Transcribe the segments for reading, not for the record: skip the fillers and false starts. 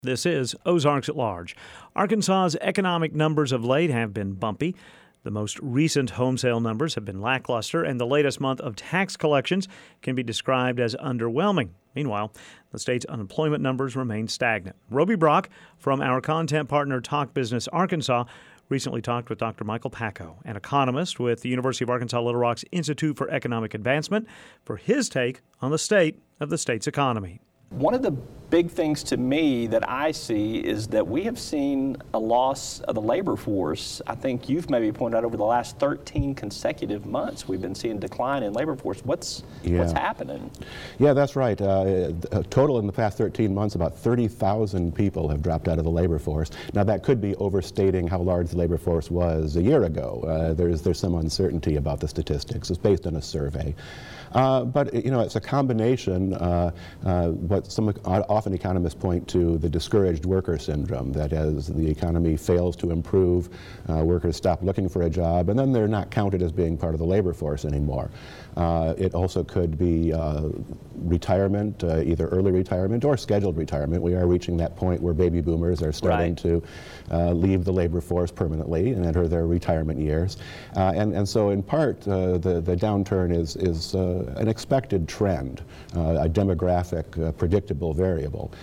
This is Ozarks at Large. Arkansas's economic numbers of late have been bumpy. The most recent home sale numbers have been lackluster, and the latest month of tax collections can be described as underwhelming. Meanwhile, the state's unemployment numbers remain stagnant. Roby Brock from our content partner Talk Business Arkansas recently talked with Dr. Michael Packo, an economist with the University of Arkansas Little Rock's Institute for Economic Advancement, for his take on the state of the state's economy. One of the big things to me that I see is that we have seen a loss of the labor force. I think you've maybe pointed out over the last 13 consecutive months we've been seeing a decline in labor force. What's happening? Yeah, that's right. Total in the past 13 months, about 30,000 people have dropped out of the labor force. Now that could be overstating how large the labor force was a year ago. There's some uncertainty about the statistics. It's based on a survey. But it's a combination, what some often economists point to, the discouraged worker syndrome, that as the economy fails to improve, workers stop looking for a job, and then they're not counted as being part of the labor force anymore. It also could be retirement, either early retirement or scheduled retirement. We are reaching that point where baby boomers are starting to leave the labor force permanently and enter their retirement years. And so in part, the downturn is an expected trend, a demographic, predictable variable.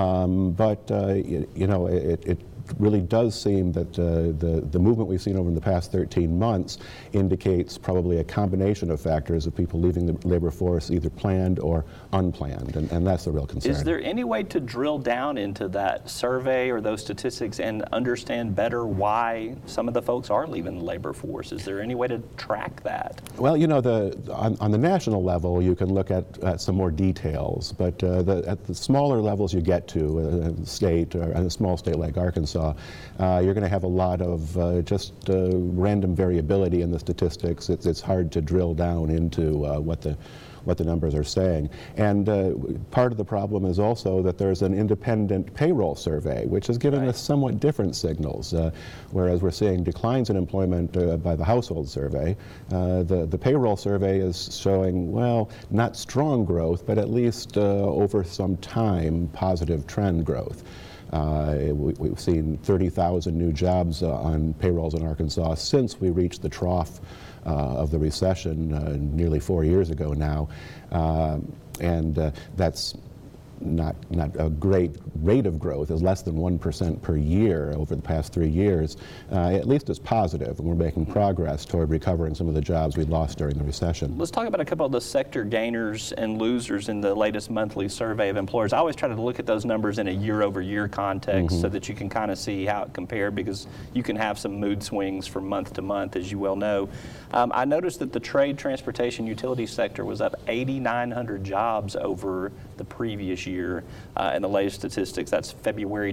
It really does seem that the movement we've seen over the past 13 months indicates probably a combination of factors of people leaving the labor force, either planned or unplanned, and that's the real concern. Is there any way to drill down into that survey or those statistics and understand better why some of the folks are leaving the labor force? Is there any way to track that? Well, on the national level, you can look at some more details, but at the smaller levels you get to, state or a small state like Arkansas, you're going to have a lot of just random variability in the statistics. It's hard to drill down into what the numbers are saying. And part of the problem is also that there's an independent payroll survey, which has given us somewhat different signals. Whereas we're seeing declines in employment by the household survey, the payroll survey is showing, well, not strong growth, but at least over some time, positive trend growth. We've seen 30,000 new jobs on payrolls in Arkansas since we reached the trough of the recession nearly 4 years ago now, and that's not a great rate of growth. Is less than 1% per year over the past 3 years. At least it's positive, and we're making progress toward recovering some of the jobs we lost during the recession. Let's talk about a couple of the sector gainers and losers in the latest monthly survey of employers. I always try to look at those numbers in a year-over-year context so that you can kind of see how it compared, because you can have some mood swings from month to month, as you well know. I noticed that the trade, transportation, utility sector was up 8,900 jobs over the previous year in the latest statistics. That's February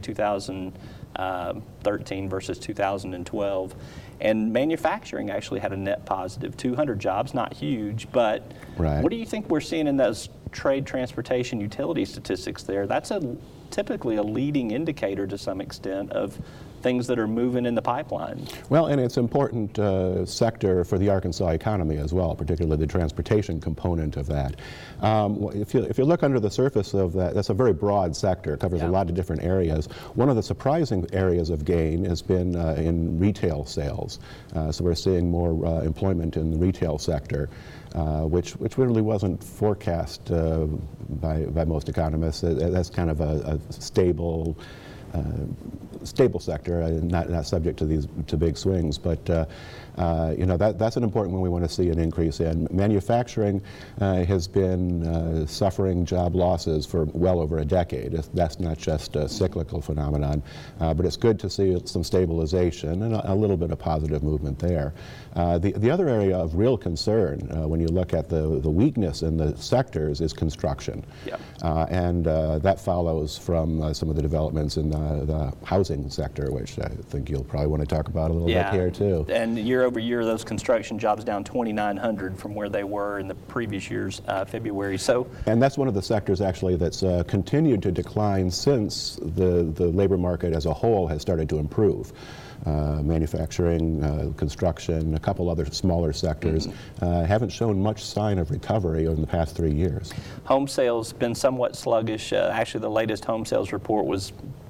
2013 versus 2012. And manufacturing actually had a net positive, 200 jobs, not huge, but what do you think we're seeing in those trade, transportation, utility statistics there? That's typically a leading indicator to some extent of things that are moving in the pipeline. Well, and it's an important sector for the Arkansas economy as well, particularly the transportation component of that. If you look under the surface of that, that's a very broad sector. It covers a lot of different areas. One of the surprising areas of gain has been in retail sales. So we're seeing more employment in the retail sector, which really wasn't forecast by most economists. That's kind of a stable sector, not subject to big swings, but that's an important one we want to see an increase in. Manufacturing has been suffering job losses for well over a decade. That's not just a cyclical phenomenon, but it's good to see some stabilization and a little bit of positive movement there. The other area of real concern when you look at the weakness in the sectors is construction. And that follows from some of the developments in the housing sector, which I think you'll probably want to talk about a little bit here too. And year over year, those construction jobs down 2,900 from where they were in the previous year's February. And that's one of the sectors actually that's continued to decline since the labor market as a whole has started to improve. Manufacturing, construction, a couple other smaller sectors haven't shown much sign of recovery over the past 3 years. Home sales been somewhat sluggish. Actually, the latest home sales report was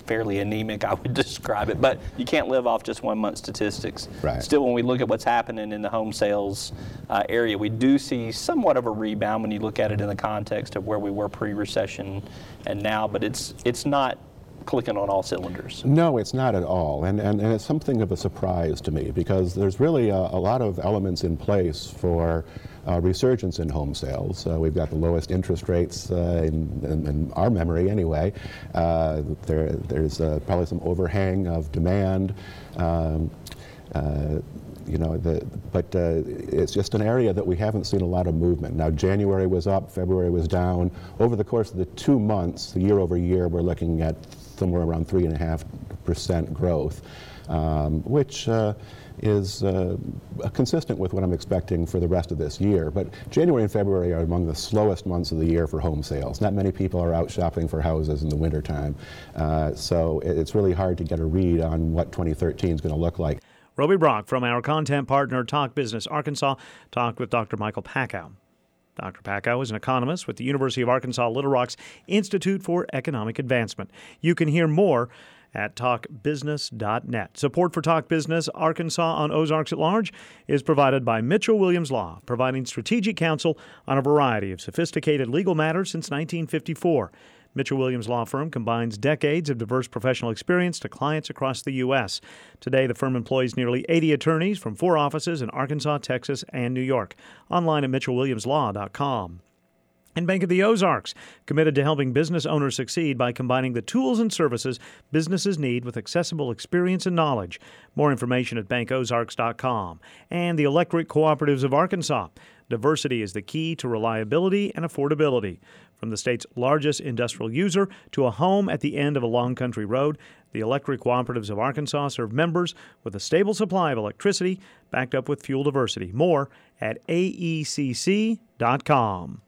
fairly anemic, I would describe it. But you can't live off just 1 month statistics. Right. Still, when we look at what's happening in the home sales area, we do see somewhat of a rebound when you look at it in the context of where we were pre-recession and now, but it's not clicking on all cylinders. No, it's not at all, and it's something of a surprise to me, because there's really a lot of elements in place for resurgence in home sales. We've got the lowest interest rates in our memory anyway. There's probably some overhang of demand. But it's just an area that we haven't seen a lot of movement. Now, January was up, February was down. Over the course of the 2 months, year over year, we're looking at somewhere around 3.5% growth, which is consistent with what I'm expecting for the rest of this year. But January and February are among the slowest months of the year for home sales. Not many people are out shopping for houses in the wintertime. So it's really hard to get a read on what 2013 is going to look like. Roby Brock from our content partner, Talk Business Arkansas, talked with Dr. Michael Packow. Dr. Packow is an economist with the University of Arkansas Little Rock's Institute for Economic Advancement. You can hear more at talkbusiness.net. Support for Talk Business Arkansas on Ozarks at Large is provided by Mitchell Williams Law, providing strategic counsel on a variety of sophisticated legal matters since 1954. Mitchell Williams Law Firm combines decades of diverse professional experience to clients across the U.S. Today, the firm employs nearly 80 attorneys from 4 offices in Arkansas, Texas, and New York. Online at mitchellwilliamslaw.com. And Bank of the Ozarks, committed to helping business owners succeed by combining the tools and services businesses need with accessible experience and knowledge. More information at bankozarks.com. And the Electric Cooperatives of Arkansas. Diversity is the key to reliability and affordability. From the state's largest industrial user to a home at the end of a long country road, the Electric Cooperatives of Arkansas serve members with a stable supply of electricity backed up with fuel diversity. More at aecc.com.